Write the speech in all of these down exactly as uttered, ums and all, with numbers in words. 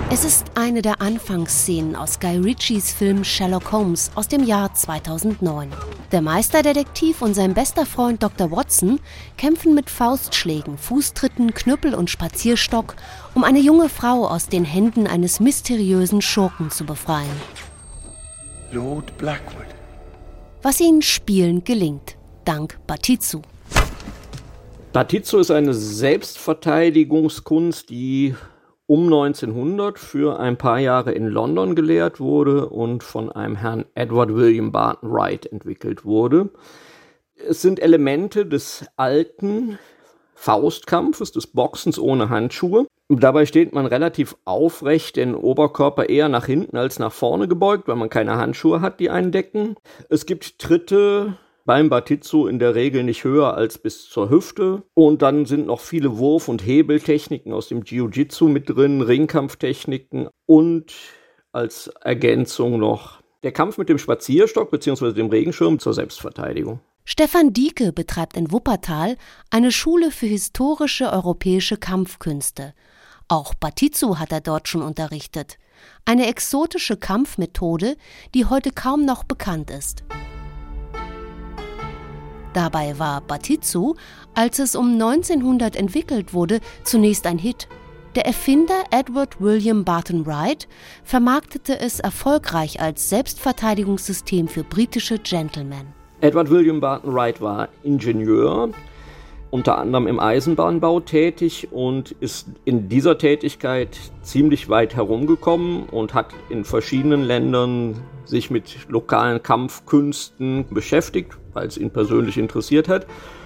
Es ist eine der Anfangsszenen aus Guy Ritchies Film Sherlock Holmes aus dem Jahr zweitausendneun. Der Meisterdetektiv und sein bester Freund Doktor Watson kämpfen mit Faustschlägen, Fußtritten, Knüppel und Spazierstock, um eine junge Frau aus den Händen eines mysteriösen Schurken zu befreien. Lord Blackwood. Was ihnen spielend gelingt, dank Battizu. Battizu ist eine Selbstverteidigungskunst, die um neunzehnhundert für ein paar Jahre in London gelehrt wurde und von einem Herrn Edward William Barton Wright entwickelt wurde. Es sind Elemente des alten Faustkampfes, des Boxens ohne Handschuhe. Dabei steht man relativ aufrecht, den Oberkörper eher nach hinten als nach vorne gebeugt, weil man keine Handschuhe hat, die einen decken. Es gibt Tritte beim Battizu in der Regel nicht höher als bis zur Hüfte. Und dann sind noch viele Wurf- und Hebeltechniken aus dem Jiu-Jitsu mit drin, Ringkampftechniken und als Ergänzung noch der Kampf mit dem Spazierstock bzw. dem Regenschirm zur Selbstverteidigung. Stefan Dicke betreibt in Wuppertal eine Schule für historische europäische Kampfkünste. Auch Battizu hat er dort schon unterrichtet. Eine exotische Kampfmethode, die heute kaum noch bekannt ist. Dabei war Battizu, als es um neunzehnhundert entwickelt wurde, zunächst ein Hit. Der Erfinder Edward William Barton Wright vermarktete es erfolgreich als Selbstverteidigungssystem für britische Gentlemen. Edward William Barton Wright war Ingenieur, unter anderem im Eisenbahnbau tätig und ist in dieser Tätigkeit ziemlich weit herumgekommen und hat in verschiedenen Ländern sich mit lokalen Kampfkünsten beschäftigt, weil es ihn persönlich interessiert hat.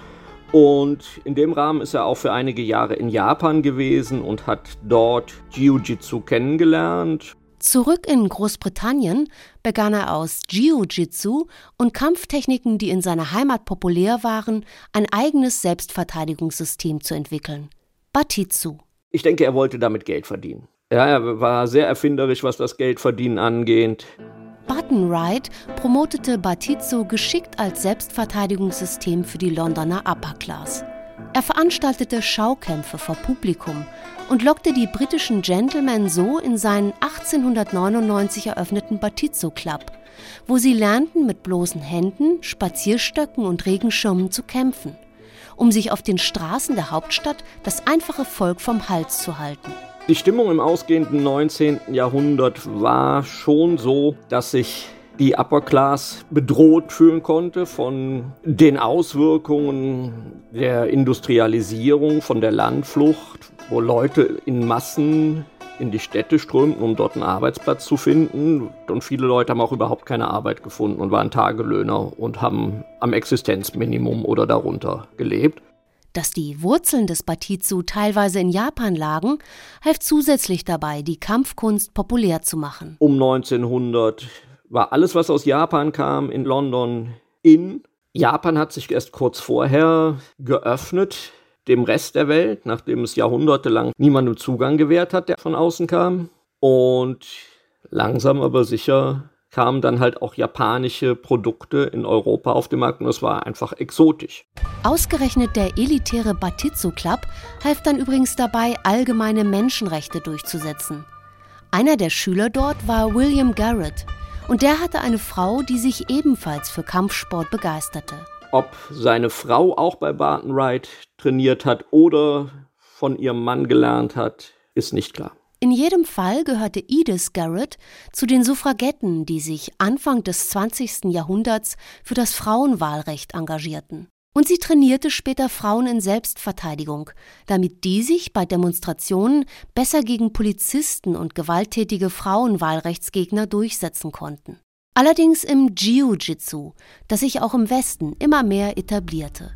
Und in dem Rahmen ist er auch für einige Jahre in Japan gewesen und hat dort Jiu-Jitsu kennengelernt. Zurück in Großbritannien begann er aus Jiu-Jitsu und Kampftechniken, die in seiner Heimat populär waren, ein eigenes Selbstverteidigungssystem zu entwickeln. Battizu. Ich denke, er wollte damit Geld verdienen. Ja, er war sehr erfinderisch, was das Geldverdienen angeht. Barton Wright promotete Battizu geschickt als Selbstverteidigungssystem für die Londoner Upper Class. Er veranstaltete Schaukämpfe vor Publikum und lockte die britischen Gentlemen so in seinen achtzehnhundertneunundneunzig eröffneten Battizu Club, wo sie lernten, mit bloßen Händen, Spazierstöcken und Regenschirmen zu kämpfen, um sich auf den Straßen der Hauptstadt das einfache Volk vom Hals zu halten. Die Stimmung im ausgehenden neunzehnten Jahrhundert war schon so, dass sich die Upper Class bedroht fühlen konnte von den Auswirkungen der Industrialisierung, von der Landflucht, wo Leute in Massen in die Städte strömten, um dort einen Arbeitsplatz zu finden. Und viele Leute haben auch überhaupt keine Arbeit gefunden und waren Tagelöhner und haben am Existenzminimum oder darunter gelebt. Dass die Wurzeln des Battizu teilweise in Japan lagen, half zusätzlich dabei, die Kampfkunst populär zu machen. Um neunzehnhundert war alles, was aus Japan kam, in London in. Japan hat sich erst kurz vorher geöffnet dem Rest der Welt, nachdem es jahrhundertelang niemandem Zugang gewährt hat, der von außen kam. Und langsam aber sicher kamen dann halt auch japanische Produkte in Europa auf den Markt und es war einfach exotisch. Ausgerechnet der elitäre Battizu Club half dann übrigens dabei, allgemeine Menschenrechte durchzusetzen. Einer der Schüler dort war William Garrett und der hatte eine Frau, die sich ebenfalls für Kampfsport begeisterte. Ob seine Frau auch bei Barton Wright trainiert hat oder von ihrem Mann gelernt hat, ist nicht klar. In jedem Fall gehörte Edith Garrett zu den Suffragetten, die sich Anfang des zwanzigsten Jahrhunderts für das Frauenwahlrecht engagierten. Und sie trainierte später Frauen in Selbstverteidigung, damit die sich bei Demonstrationen besser gegen Polizisten und gewalttätige Frauenwahlrechtsgegner durchsetzen konnten. Allerdings im Jiu-Jitsu, das sich auch im Westen immer mehr etablierte.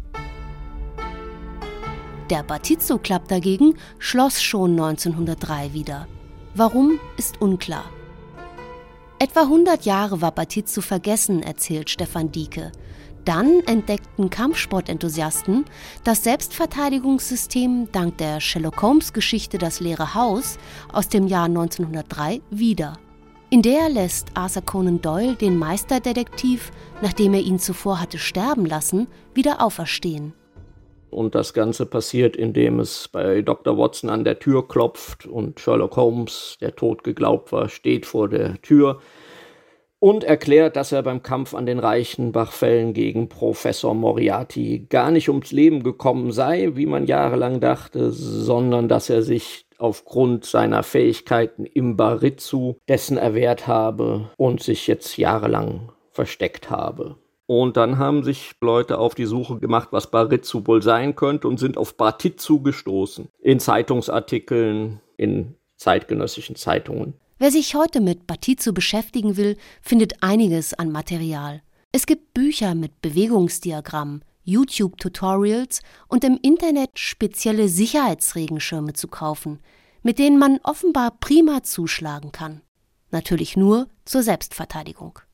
Der Battizu Club dagegen schloss schon neunzehnhundertdrei wieder. Warum, ist unklar. Etwa hundert Jahre war Battizu vergessen, erzählt Stefan Dicke. Dann entdeckten Kampfsportenthusiasten das Selbstverteidigungssystem dank der Sherlock-Holmes-Geschichte Das leere Haus aus dem Jahr neunzehnhundertdrei wieder. In der lässt Arthur Conan Doyle den Meisterdetektiv, nachdem er ihn zuvor hatte sterben lassen, wieder auferstehen. Und das Ganze passiert, indem es bei Doktor Watson an der Tür klopft und Sherlock Holmes, der tot geglaubt war, steht vor der Tür und erklärt, dass er beim Kampf an den Reichenbach-Fällen gegen Professor Moriarty gar nicht ums Leben gekommen sei, wie man jahrelang dachte, sondern dass er sich aufgrund seiner Fähigkeiten im Baritsu dessen erwehrt habe und sich jetzt jahrelang versteckt habe. Und dann haben sich Leute auf die Suche gemacht, was Baritsu wohl sein könnte und sind auf Batitsu gestoßen. In Zeitungsartikeln, in zeitgenössischen Zeitungen. Wer sich heute mit Batitsu beschäftigen will, findet einiges an Material. Es gibt Bücher mit Bewegungsdiagrammen, YouTube-Tutorials und im Internet spezielle Sicherheitsregenschirme zu kaufen, mit denen man offenbar prima zuschlagen kann. Natürlich nur zur Selbstverteidigung.